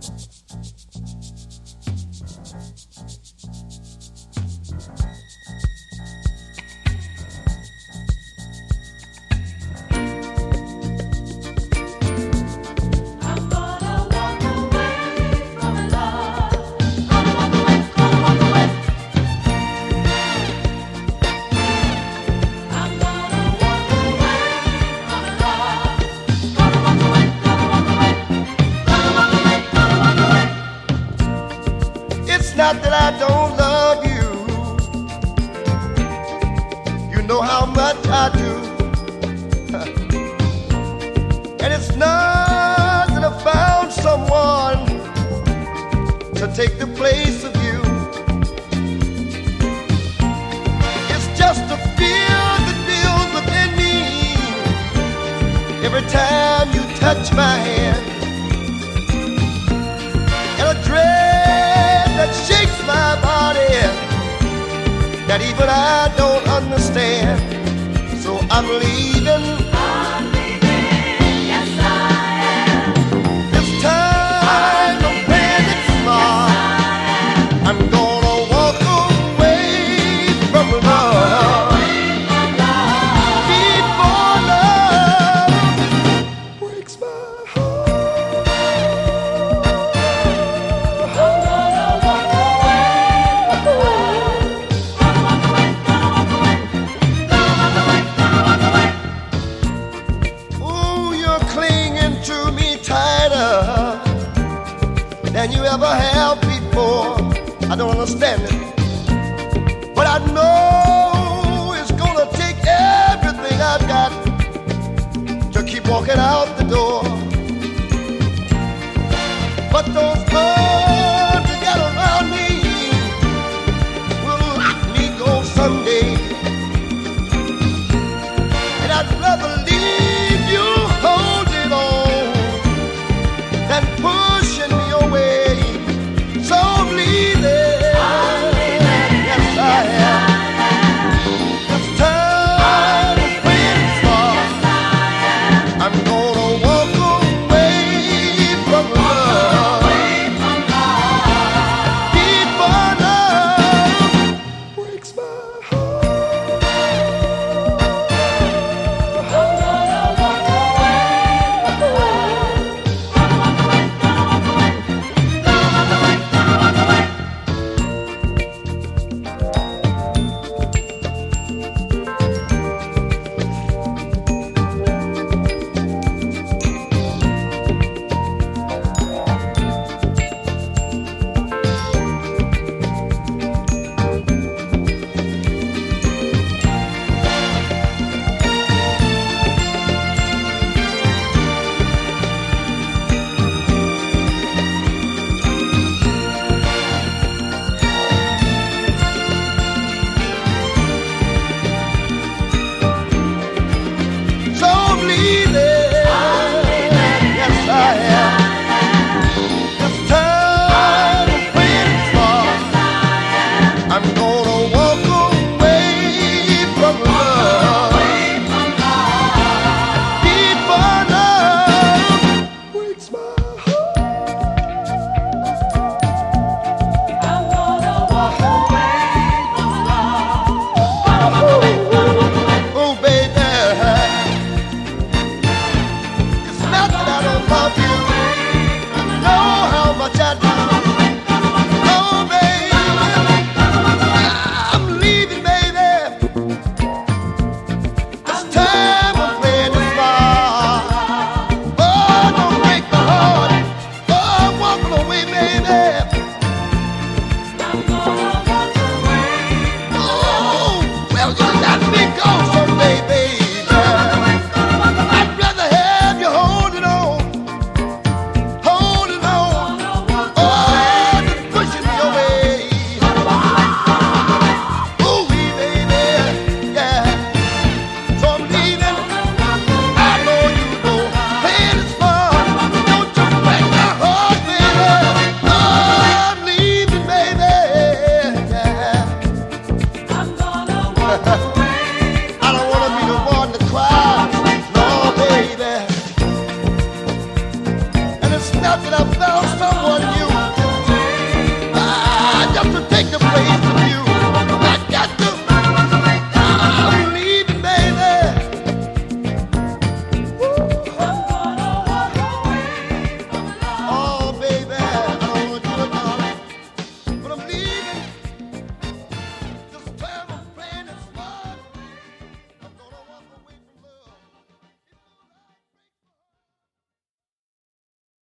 Not that I don't love you, you know how much I do. And it's not that I found someone to take the place of you. It's just a fear that builds within me every time you touch my hand, and a dread that shakes my body that even I don't understand. So I'm leaving. I'm leaving, yes I am. It's time to plant it smart. Yes, I'm gonna walk away from love. Before love breaks my heart. Than you ever have before. I don't understand it, but I know it's gonna take everything I've got to keep walking out the door. But those arms you got around me will let me go someday, and I'd rather leave you holding on than pushing me away. So I'm leaving. I'm leaving. Yes, I am. It's time to play it smart. Yes, I am. I'm gonna walk away from love. Before love breaks my heart. I'm gonna walk away from love. found someone new.